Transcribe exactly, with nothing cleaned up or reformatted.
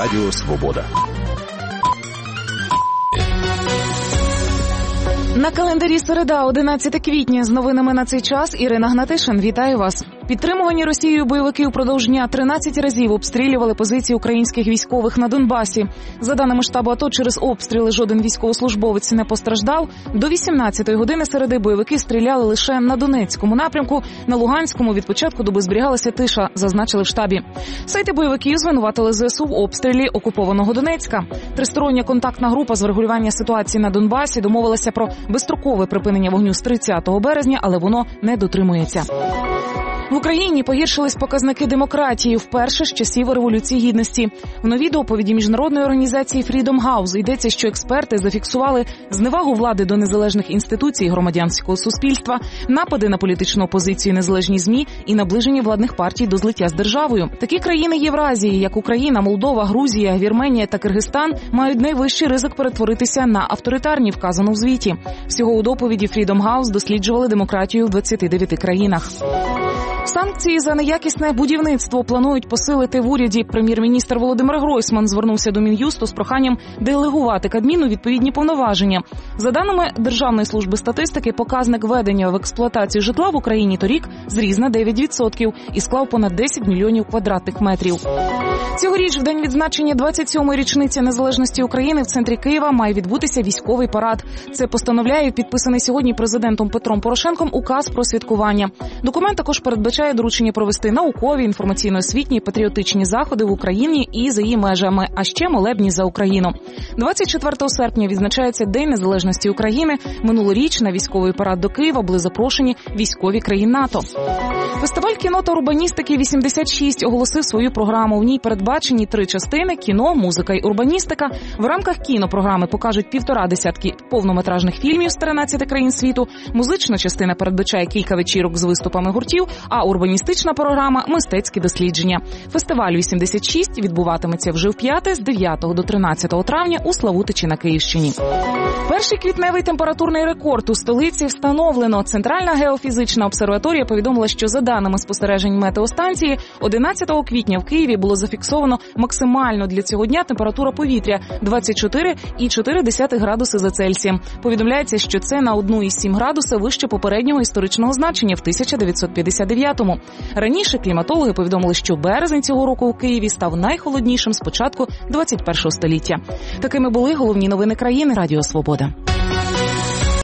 Радіо Свобода. На календарі середа, одинадцяте квітня. З новинами на цей час Ірина Гнатишин. Вітаю вас. Підтримувані Росією бойовики упродовж дня тринадцять разів обстрілювали позиції українських військових на Донбасі. За даними штабу АТО, через обстріли жоден військовослужбовець не постраждав. До вісімнадцятої години середи бойовики стріляли лише на Донецькому напрямку. На Луганському від початку доби зберігалася тиша, зазначили в штабі. Сайти бойовиків звинуватили ЗСУ в обстрілі окупованого Донецька. Тристороння контактна група з врегулювання ситуації на Донбасі домовилася про безстрокове припинення вогню з тридцятого березня, але воно не дотримується. В Україні погіршились показники демократії вперше з часів Революції Гідності. В новій доповіді міжнародної організації Freedom House йдеться, що експерти зафіксували зневагу влади до незалежних інституцій громадянського суспільства, напади на політичну опозицію, незалежні ЗМІ і наближення владних партій до злиття з державою. Такі країни Євразії, як Україна, Молдова, Грузія, Вірменія та Киргизстан, мають найвищий ризик перетворитися на авторитарні, вказано в звіті. Всього у доповіді Freedom House досліджували демократію в двадцяти дев'яти країнах. Санкції за неякісне будівництво планують посилити в уряді. Прем'єр-міністр Володимир Гройсман звернувся до Мін'юсту з проханням делегувати Кабміну відповідні повноваження. За даними Державної служби статистики, показник введення в експлуатацію житла в Україні торік зріс на дев'ять відсотків і склав понад десять мільйонів квадратних метрів. Цьогоріч, в день відзначення двадцять сьомої річниці незалежності України, в центрі Києва має відбутися військовий парад. Це постановляє підписаний сьогодні президентом Петром Порошенком указ про святкування. Документ також передбачає доручення провести наукові, інформаційно-освітні, патріотичні заходи в Україні і за її межами, а ще молебні за Україну. двадцять четвертого серпня відзначається День незалежності України. Минулоріч на військовий парад до Києва були запрошені військові країн НАТО. Фестиваль кіно та урбаністики вісімдесят шість оголосив свою програму. В ній передбачені три частини – кіно, музика й урбаністика. В рамках кінопрограми покажуть півтора десятки повнометражних фільмів з тринадцяти країн світу. Музична частина передбачає кілька вечірок з виступами гуртів, а урбаністична програма – мистецькі дослідження. Фестиваль вісімдесят шість відбуватиметься вже вп'яте з дев'ятого до тринадцятого травня у Славутичі на Київщині. Перший квітневий температурний рекорд у столиці встановлено. Центральна геофізична обсерваторія повідомила, що за даними спостережень метеостанції, одинадцятого квітня в Києві було зафіксовано максимально для цього дня температура повітря – двадцять чотири цілих чотири десятих градуси за Цельсієм. Повідомляється, що це на один цілих сім градуса вище попереднього історичного значення в тисяча дев'ятсот п'ятдесят дев'ятому. Раніше кліматологи повідомили, що березень цього року у Києві став найхолоднішим з початку двадцять першого століття. Такими були головні новини країни. Радіо Свобода.